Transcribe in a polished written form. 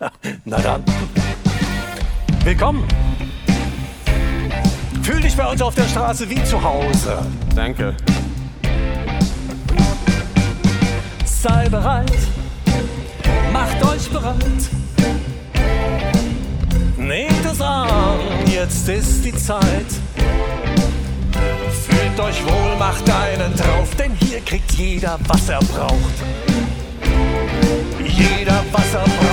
Na dann. Willkommen. Fühl dich bei uns auf der Straße wie zu Hause. Danke. Sei bereit, macht euch bereit. Nehmt es an, jetzt ist die Zeit. Fühlt euch wohl, macht einen drauf, denn hier kriegt jeder, was er braucht. Jeder, was er braucht.